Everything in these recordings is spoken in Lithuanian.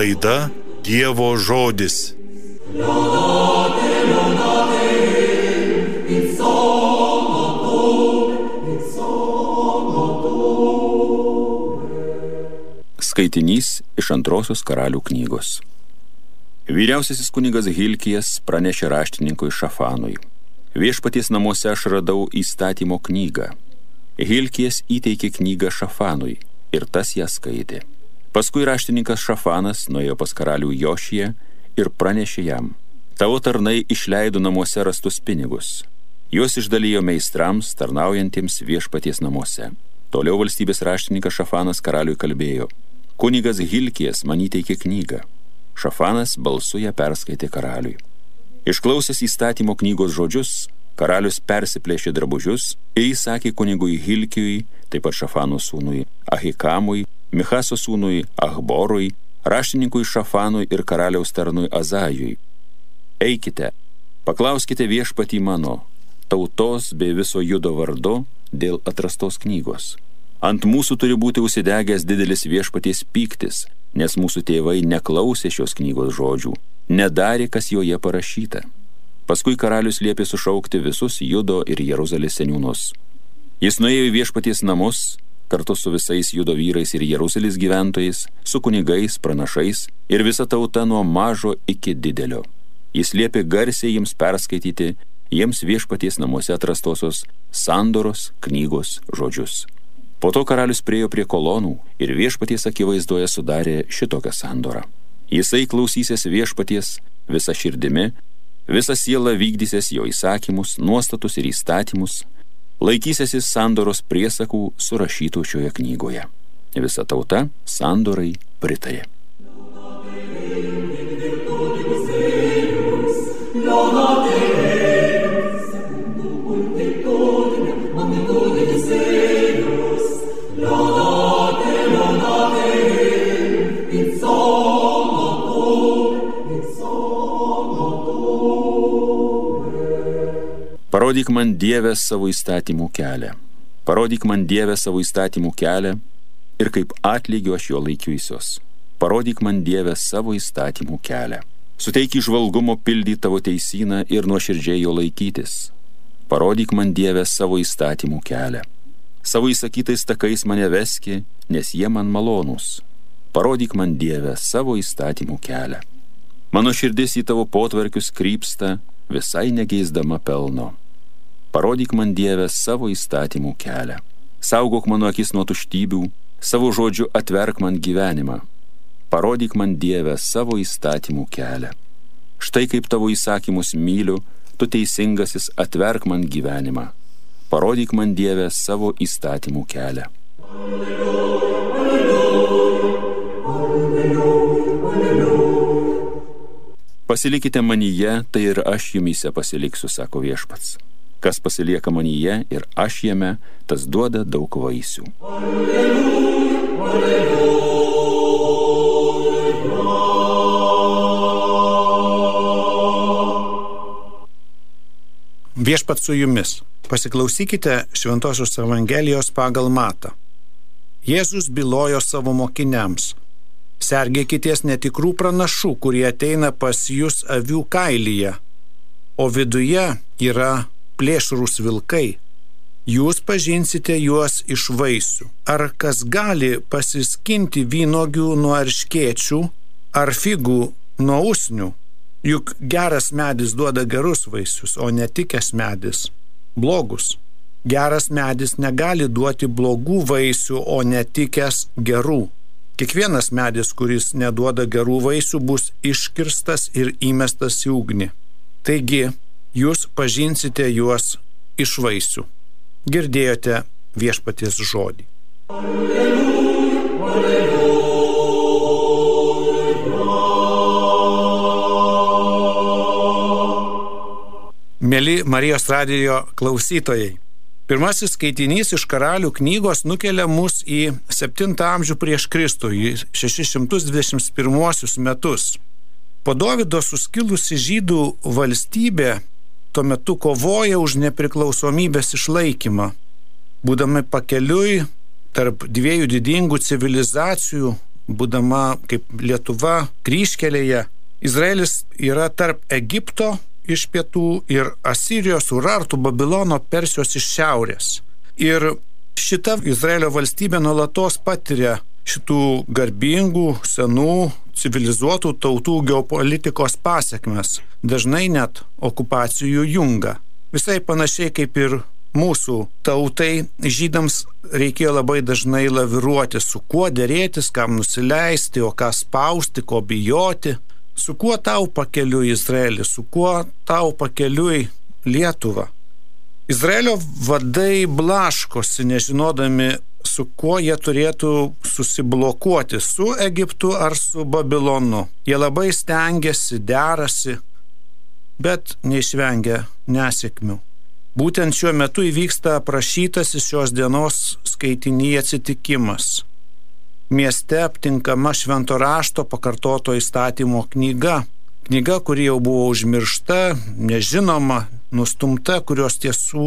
Laida Dievo žodis. Skaitinys iš Antrosios karalių knygos. Vyriausiasis kunigas Hilkijas pranešė raštininkui Šafanui: Viešpaties namuose aš radau įstatymo knygą. Hilkijas įteikė knygą Šafanui ir tas ją skaitė. Paskui raštininkas Šafanas nuėjo pas karalių Jošiją ir pranešė jam: Tavo tarnai išleido namuose rastus pinigus. Juos išdalijo meistrams tarnaujantiems viešpaties namuose. Toliau valstybės raštininkas Šafanas karaliui kalbėjo: Kunigas Hilkijas man įteikė knygą. Šafanas balsu ją perskaitė karaliui. Išklausęs įstatymo knygos žodžius, karalius persiplėšė drabužius ir įsakė kunigui Hilkijui, taip pat Šafano sūnui Ahikamui, Michaso sūnui Achborui, raštininkui Šafanui ir karaliaus tarnui Azajui: Eikite, paklauskite viešpatį mano, tautos bei viso Judo vardu dėl atrastos knygos. Ant mūsų turi būti užsidegęs didelis viešpaties pyktis, nes mūsų tėvai neklausė šios knygos žodžių, nedarė, kas joje parašyta. Paskui karalius liepė sušaukti visus Judo ir Jeruzalės seniūnus. Jis nuėjo į viešpaties namus kartu su visais Judo vyrais ir Jeruzalės gyventojais, su kunigais, pranašais ir visa tauta nuo mažo iki didelio. Jis liepė garsiai jiems perskaityti jiems viešpaties namuose atrastosios sandoros knygos žodžius. Po to karalius priėjo prie kolonų ir viešpaties akivaizdoje sudarė šitokią sandorą. Jisai klausysis viešpaties visa širdimi, visa siela vykdysis jo įsakymus, nuostatus ir įstatymus, laikysis sandoros priesakų surašytų šioje knygoje. Visa tauta sandorai pritarė. Parodyk man, Dieve, savo įstatymų kelią. Parodyk man, Dieve, savo įstatymų kelią ir kaip atlygio aš jo laikysiuos. Parodyk man, Dieve, savo įstatymų kelią. Suteik įžvalgumo pildyti tavo teisyną ir nuoširdžiai jo laikytis. Parodyk man, Dieve, savo įstatymų kelią. Savo įsakytais takais mane veski, nes jie man malonūs. Parodyk man, Dieve, savo įstatymų kelią. Mano širdis į tavo potvarkius krypsta, visai negeisdama pelno. Parodyk man, Dieve, savo įstatymų kelią. Saugok mano akis nuo tuštybių, savo žodžiu atverk man gyvenimą. Parodyk man, Dieve, savo įstatymų kelią. Štai kaip tavo įsakymus myliu, tu teisingasis atverk man gyvenimą. Parodyk man, Dieve, savo įstatymų kelią. Pasilikite manyje, tai ir aš jumyse pasiliksiu, sako viešpats. Kas pasilieka manyje ir aš jame, tas duoda daug vaisių. Viešpats su jumis. Pasiklausykite Šventosios Evangelijos pagal Matą. Jėzus bylojo savo mokiniams: Sergėkitės netikrų pranašų, kurie ateina pas jus avių kailyje, o viduje yra plėšrūs vilkai. Jūs pažinsite juos iš vaisių. Ar kas gali pasiskinti vynuogių nuo erškėčių, ar figų nuo usnių? Juk geras medis duoda gerus vaisius, o netikęs medis blogus. Geras medis negali duoti blogų vaisių, o netikęs gerų. Kiekvienas medis, kuris neduoda gerų vaisių, bus iškirstas ir įmestas į ugnį. Taigi, jūs pažinsite juos iš vaisių. Girdėjote viešpaties žodį. Alleluja, alleluja. Mėly Marijos radijo klausytojai, pirmasis skaitinys iš Karalių knygos nukelia mus į 7 amžių prieš Kristų, į 621 metus. Po Dovydo suskilusi žydų valstybė tuo metu kovoja už nepriklausomybės išlaikymą. Būdami pakeliui tarp dviejų didingų civilizacijų, būdama kaip Lietuva kryžkelėje, Izraelis yra tarp Egipto iš pietų ir Asirijos, Urartų, Babilono, Persijos iš šiaurės. Ir šita Izraelio valstybė nuolatos patiria šitų garbingų, senų, civilizuotų tautų geopolitikos pasekmes, dažnai net okupacijų jungą. Visai panašiai kaip ir mūsų tautai, žydams reikėjo labai dažnai laviruoti, su kuo dėrėtis, kam nusileisti, o ką spausti, ko bijoti. Su kuo tau pakeliui Izraelį, su kuo tau pakeliui Lietuva. Izraelio vadai blaškosi, nežinodami, su kuo jie turėtų susiblokuoti, su Egiptu ar su Babilonu. Jie labai stengiasi, derasi, bet neišvengia nesėkmių. Būtent šiuo metu įvyksta aprašytasis šios dienos skaitinyje atsitikimas. Mieste aptinkama Švento rašto pakartoto įstatymo knyga. Knyga, kuri jau buvo užmiršta, nežinoma, nustumta, kurios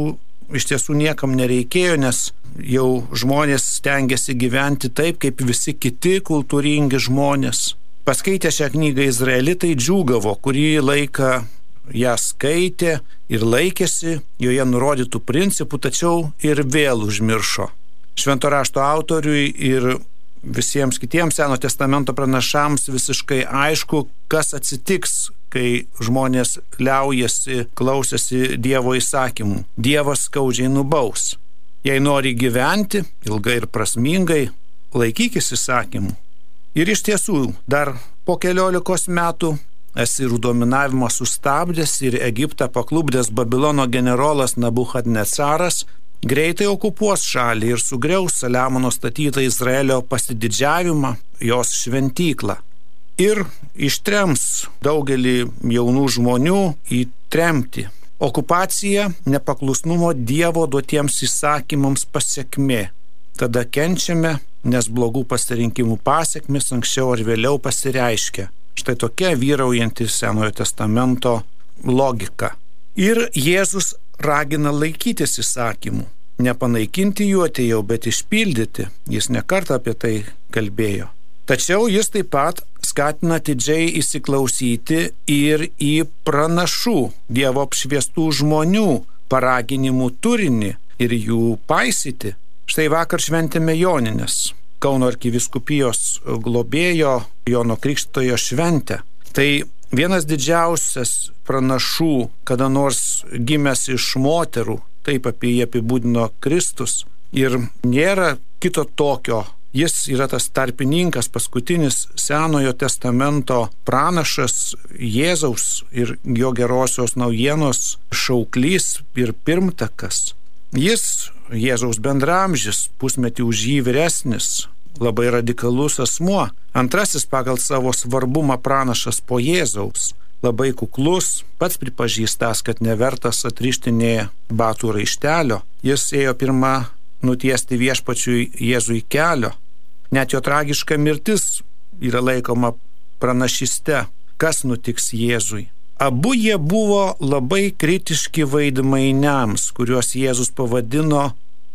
iš tiesų niekam nereikėjo, nes jau žmonės stengiasi gyventi taip, kaip visi kiti kultūringi žmonės. Paskaitę šią knygą izraelitai džiūgavo, kurį laiką ją skaitė ir laikėsi joje nurodytų principų, tačiau ir vėl užmiršo. Švento rašto autoriui ir visiems kitiems Seno testamento pranašams visiškai aišku, kas atsitiks, kai žmonės liaujasi, klausėsi Dievo įsakymų. Dievas skaudžiai nubaus. Jei nori gyventi ilgai ir prasmingai, laikykis įsakymų. Ir iš tiesų, dar po 14 metų Asirų dominavimą sustabdęs ir Egiptą paklupdęs Babilono generolas Nabuchadnecaras greitai okupuos šalį ir sugriaus Saliamono statytą Izraelio pasididžiavimą, jos šventyklą. Ir ištrems daugelį jaunų žmonių į tremtį. Okupacija nepaklusnumo Dievo duotiems įsakymams pasekmė. Tada kenčiame, nes blogų pasirinkimų pasekmės anksčiau ar vėliau pasireiškia. Štai tokia vyraujanti Senojo testamento logika. Ir Jėzus ragina laikytis įsakymų. Nepanaikinti jų atėjau, bet išpildyti. Jis nekartą apie tai kalbėjo. Tačiau jis taip pat skatina atidžiai įsiklausyti ir į pranašų, Dievo apšviestų žmonių paraginimų turinį ir jų paisyti. Štai vakar šventėme Jonines, Kauno arkivyskupijos globėjo Jono Krikštytojo šventę. Tai vienas didžiausias pranašų, kada nors gimęs iš moterų, taip apie jį apibūdino Kristus. Ir nėra kito tokio. Jis yra tas tarpininkas, paskutinis Senojo testamento pranašas, Jėzaus ir jo gerosios naujienos šauklys ir pirmtakas. Jis, Jėzaus bendramžis, pusmetį už jį vyresnis, labai radikalus asmuo, antrasis pagal savo svarbumą pranašas po Jėzaus, labai kuklus, pats pripažįstąs, kad nevertas atrišti nė batų raištelio. Jis ėjo pirmą nutiesti viešpačiui Jėzui kelio. Net jo tragiška mirtis yra laikoma pranašyste, kas nutiks Jėzui. Abu jie buvo labai kritiški vaidmainiams, kuriuos Jėzus pavadino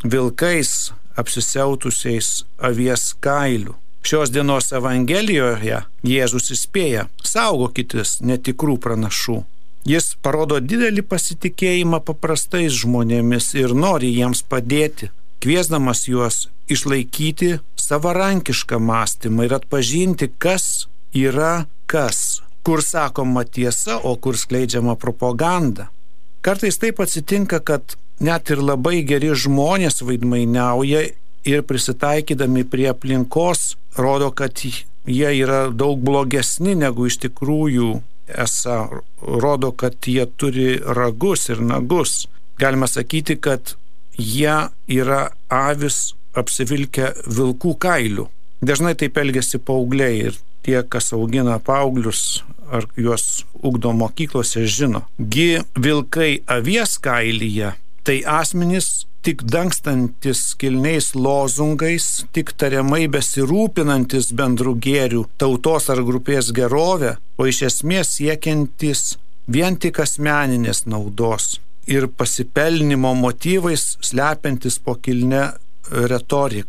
vilkais apsisiautusiais avies kailiu. Šios dienos Evangelijoje Jėzus įspėja: saugokitės netikrų pranašų. Jis parodo didelį pasitikėjimą paprastais žmonėmis ir nori jiems padėti, kviesdamas juos išlaikyti savarankišką mąstymą ir atpažinti, kas yra kas, kur sakoma tiesa, o kur skleidžiama propaganda. Kartais taip atsitinka, kad net ir labai geri žmonės vaidmainiauja ir prisitaikydami prie aplinkos rodo, kad jie yra daug blogesni negu iš tikrųjų esą. Rodo, kad jie turi ragus ir nagus. Galima sakyti, kad jie yra avis apsivilkę vilkų kailių. Dažnai taip elgiasi paaugliai ir tie, kas augina paauglius ar juos ugdo mokyklose, žino. Gi vilkai avies kailyje tai asmenys tik dangstantis kilniais lozungais, tik tariamai besirūpinantis bendrų gėrių, tautos ar grupės gerovę, o iš esmės siekiantis vien tik asmeninės naudos ir pasipelnimo motyvais slepiantis po kilne retorika.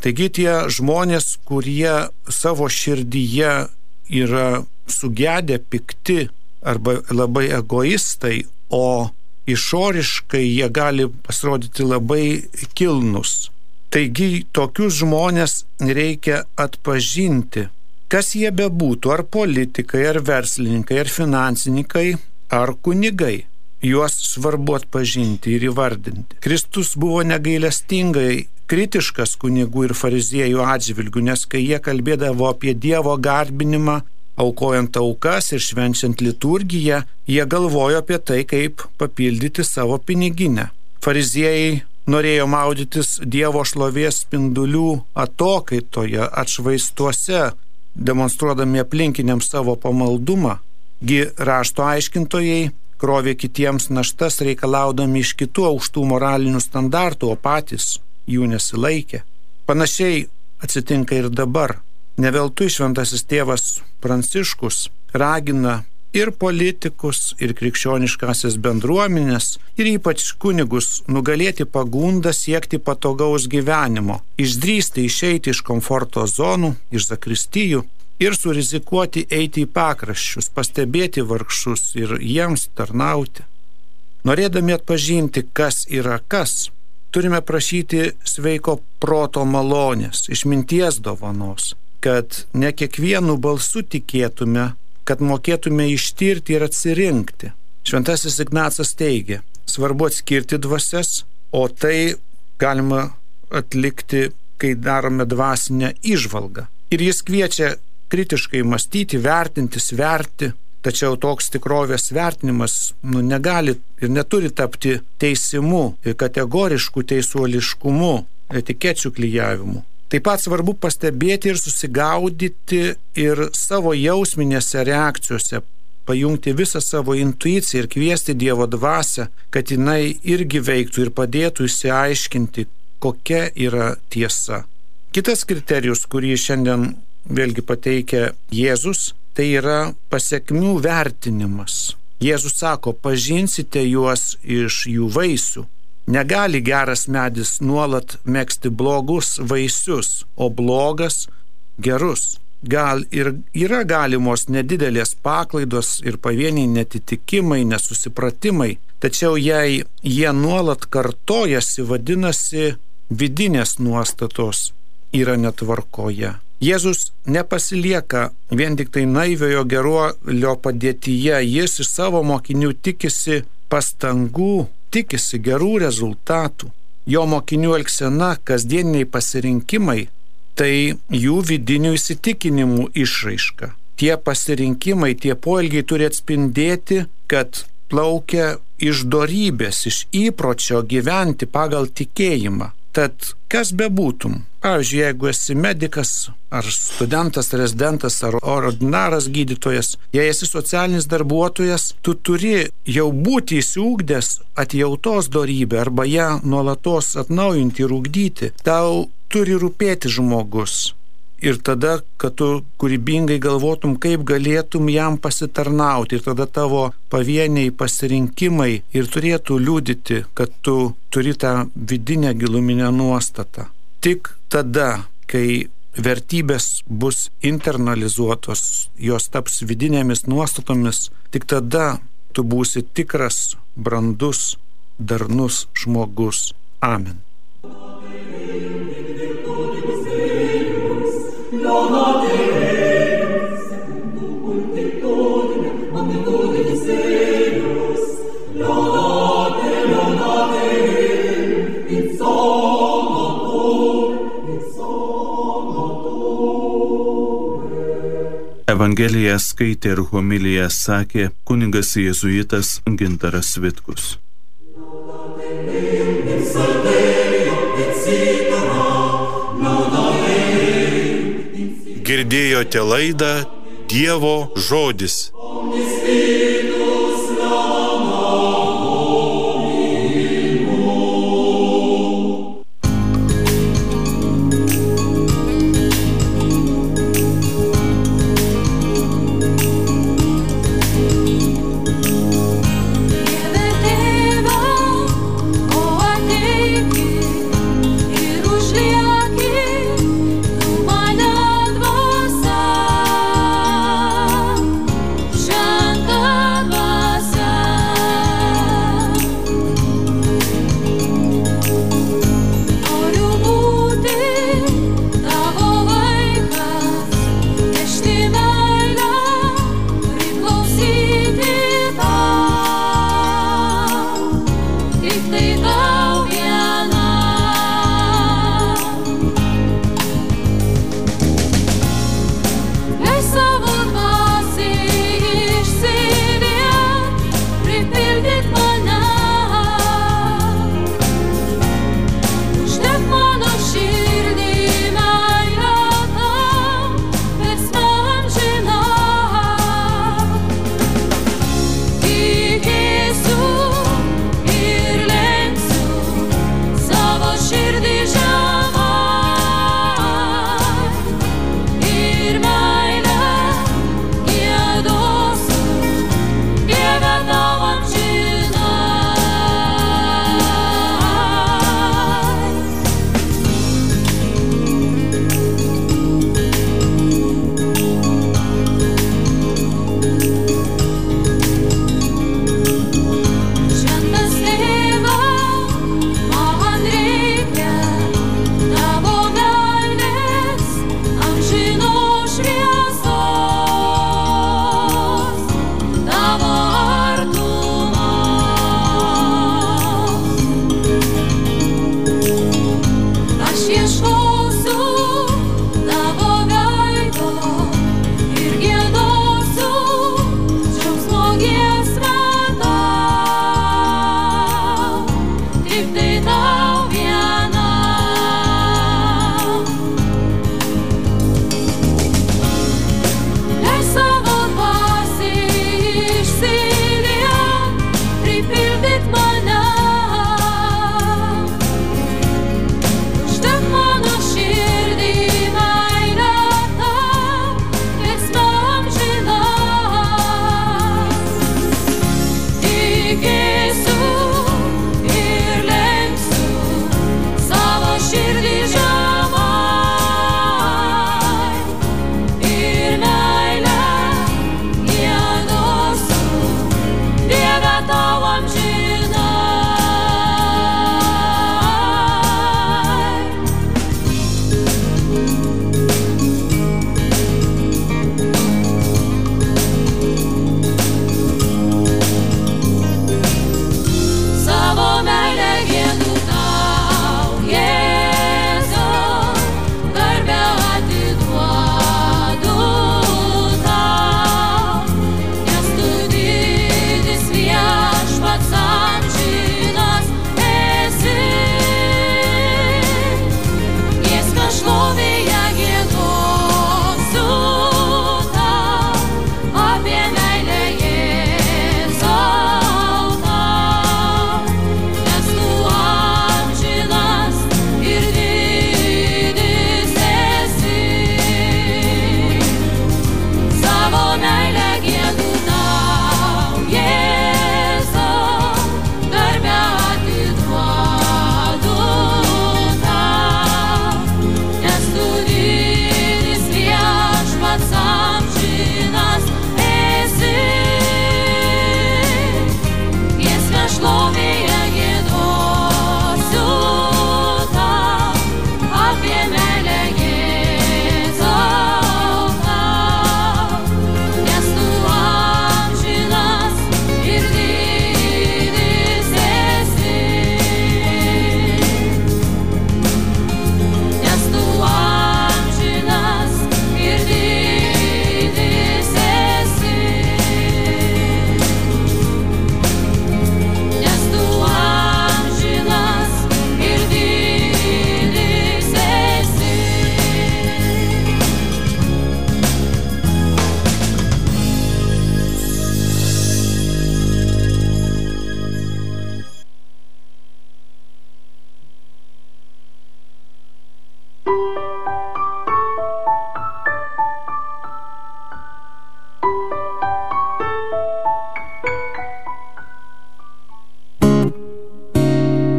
Taigi tie žmonės, kurie savo širdyje yra sugedę, pikti arba labai egoistai, o išoriškai jie gali pasirodyti labai kilnus. Taigi tokius žmonės reikia atpažinti, kas jie bebūtų, ar politikai, ar verslininkai, ar finansininkai, ar kunigai. Juos svarbu atpažinti ir įvardinti. Kristus buvo negailestingai kritiškas kunigų ir fariziejų atžvilgių, nes kai jie kalbėdavo apie Dievo garbinimą, aukojant aukas ir švenčiant liturgiją, jie galvojo apie tai, kaip papildyti savo piniginę. Fariziejai norėjo maudytis Dievo šlovės spindulių atokaitoje, atšvaistuose, demonstruodami aplinkiniams savo pamaldumą. Gi rašto aiškintojai krovė kitiems naštas, reikalaudami iš kitų aukštų moralinių standartų, o patys jų nesilaikė. Panašiai atsitinka ir dabar. Ne veltui šventasis tėvas Pranciškus ragina ir politikus, ir krikščioniškasias bendruomenės, ir ypač kunigus nugalėti pagundą siekti patogaus gyvenimo, išdrįsti išeiti iš komforto zonų, iš zakristijų ir surizikuoti eiti į pakraščius, pastebėti vargšus ir jiems tarnauti. Norėdami atpažinti, kas yra kas, turime prašyti sveiko proto malonės, išminties dovanos, kad ne kiekvienu balsu tikėtume, kad mokėtume ištirti ir atsirinkti. Šventasis Ignacas teigia, svarbu atskirti dvasias, o tai galima atlikti, kai darome dvasinę įžvalgą. Ir jis kviečia kritiškai mąstyti, vertinti, sverti, tačiau toks tikrovės vertinimas negali ir neturi tapti teisimu ir kategorišku teisuoliškumu, etikečių klijavimu. Taip pat svarbu pastebėti ir susigaudyti ir savo jausminėse reakcijose, pajungti visą savo intuiciją ir kviesti Dievo dvasią, kad jinai irgi veiktų ir padėtų išsiaiškinti, kokia yra tiesa. Kitas kriterijus, kurį šiandien vėlgi pateikia Jėzus, tai yra pasekmių vertinimas. Jėzus sako, pažinsite juos iš jų vaisių. Negali geras medis nuolat megzti blogus vaisius, o blogas gerus. Gal ir yra galimos nedidelės paklaidos ir pavieniai netitikimai, nesusipratimai, tačiau jei jie nuolat kartojasi, vadinasi, vidinės nuostatos yra netvarkoje. Jėzus nepasilieka vien tik tai naiviojo geruolio padėtyje, jis iš savo mokinių tikisi pastangų, tikisi gerų rezultatų. Jo mokinių elgsena, kasdieniniai pasirinkimai, tai jų vidinių įsitikinimų išraiška. Tie pasirinkimai, tie poelgiai turi atspindėti, kad plaukia iš dorybės, iš įpročio gyventi pagal tikėjimą. Tad kas bebūtum, pavyzdžiui, jeigu esi medikas, ar studentas, rezidentas, ar ordinaras gydytojas, jei esi socialinis darbuotojas, tu turi jau būti įsiugdęs atjautos dorybę arba ją nuolatos atnaujinti ir ugdyti. Tau turi rūpėti žmogus. Ir tada, kad tu kūrybingai galvotum, kaip galėtum jam pasitarnauti. Ir tada tavo pavieniai pasirinkimai ir turėtų liudyti, kad tu turi tą vidinę giluminę nuostatą. Tik tada, kai vertybės bus internalizuotos, jos taps vidinėmis nuostatomis, tik tada tu būsi tikras, brandus, darnus žmogus. Amen. Evangeliją skaitė ir homiliją sakė kunigas jėzuitas Gintaras Vitkus. Girdėjote laidą Dievo žodis. Dieve tėvą, o ateiki ir užlieki tik tai